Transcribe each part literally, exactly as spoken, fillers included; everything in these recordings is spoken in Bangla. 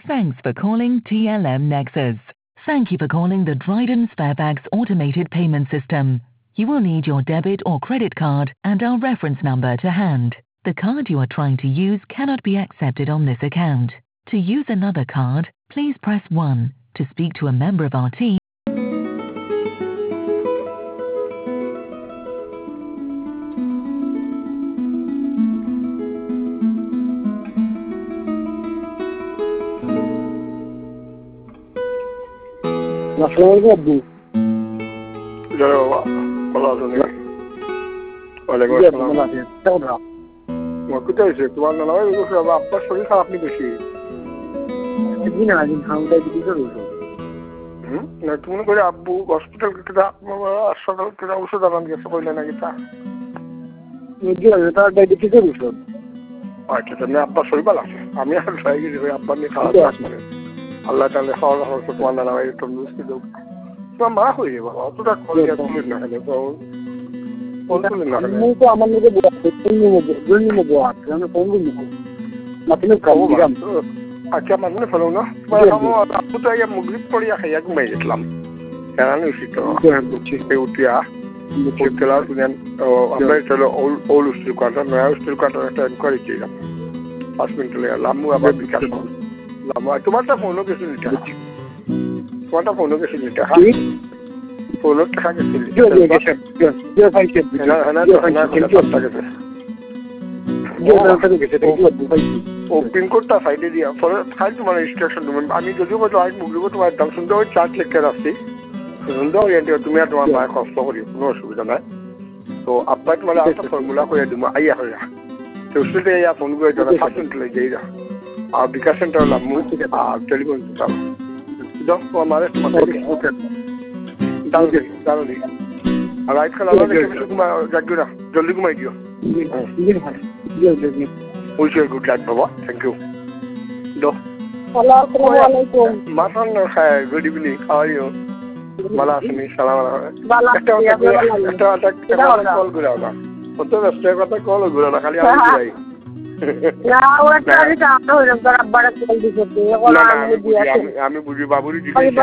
Thanks for calling T L M Nexus. Thank you for calling the Dryden Sparebags automated payment system. You will need your debit or credit card and our reference number to hand. The card you are trying to use cannot be accepted on this account. To use another card, please press one. To speak to a member of our team, আসসালামু আলাইকুম আব্বু। ভালো আছো নি? ওয়ালাইকুম আসসালাম। কোথায় হয়েছে তোমার নানা ভাই? আপনার শরীর খারাপ নি বেশি? জি না, আমি খাওয়াটা দিতে রয়েছে। হুম না তুমি করে আব্বু হসপিটাল কেটে হাসপাতাল কেটে ওষুধ আনান গেছে কইলে নাকি তা? তার ডায়াবেটিসের ওষুধ। আচ্ছা তাহলে আপনার শরীর ভালো আছে? আমি আর ট্রাই করি আব্বার নিয়ে খাওয়া আসবে। আল্লাহ তাহলে খাওয়া দাওয়া করতে তোমার নানা ভাই তন্দুরস্তি দেব। তোমার মা হয়ে যাবে অতটা করে তুলিস না খেলে তো তো আমার মধ্যে আচ্ছা মানে ফেলো না আপু তো মুগরিব পড়িয়া খাইয়া ঘুমাই গেছিলাম কেন উচিত উঠিয়া উঠছিলাম আমরা চলো ওল্ড স্টিল কোয়ার্টার নয়া স্টিল কোয়ার্টার একটা এনকোয়ারি ছিলাম পাঁচ মিনিট লেগে লাম্বু আবার বিকাশ তোমারটা ফোনও গেছিল তোমারটা ফোনও গেছিল ফোনও টাকা গেছিল ও পিনকোডটা সাইডে দিয়া ফলে খাই তোমার রেজিস্ট্রেশন আমি যদিও বলতো আজ মুগরিব তোমার একদম সুন্দর ওই চার্ট লিখতে রাখছি সুন্দর তুমি আর তোমার মায়ের কষ্ট করি কোনো অসুবিধা নাই তো আপনার তোমার একটা ফর্মুলা করে দিব আইয়া হইয়া তো সেটা ইয়া ফোন করে যারা পাঁচ মিনিট লেগে যাই আর বিকাশ সেন্টার হলাম আর টেলিফোন দিতাম দশ আমার জানো নি আর রাইট খেলা যাক না জলদি ঘুমাই দিও উইশ ইউ গুড নাইট বাবা থ্যাংক ইউ দো মাসান good evening how are you ভালো আছেন সালাম একটা একটা কল ঘুরাও না অত ব্যস্ত কথা কল ঘুরাও না খালি আমি আমি বুঝি বাবুরি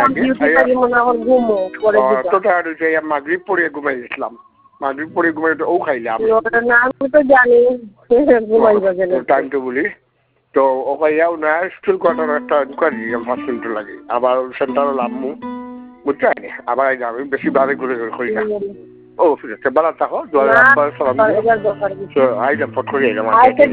মাগরিব পড়ে ঘুমাই গেছিলাম মাগরিব পড়ে ঘুমাই ও খাইলাম টাইম তো বলি তো ওখাইয়াও না স্কুল কোয়ার্টার একটা ইনকোয়ারি পাঁচ মিনিট লাগে আবার সেন্টারও লামু বুঝতে পারিনি আবার আমি বেশি বারে ঘুরে ঘুরে করি না ও ঠিক আছে বালা থাকো আইলাম ফট করে এলাম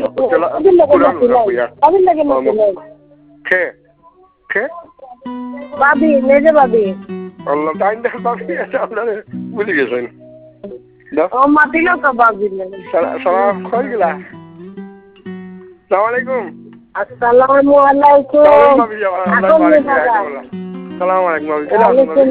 খে খে ভাবি মেজে ভাবি আল্লাহ টাইম দেখা পাবি আপনারা বুঝে গেছেন ও মাতিল তো ভাবি সালাম কই গেলা আসসালামু আলাইকুম আসসালামু আলাইকুম সালাম আলাইকুম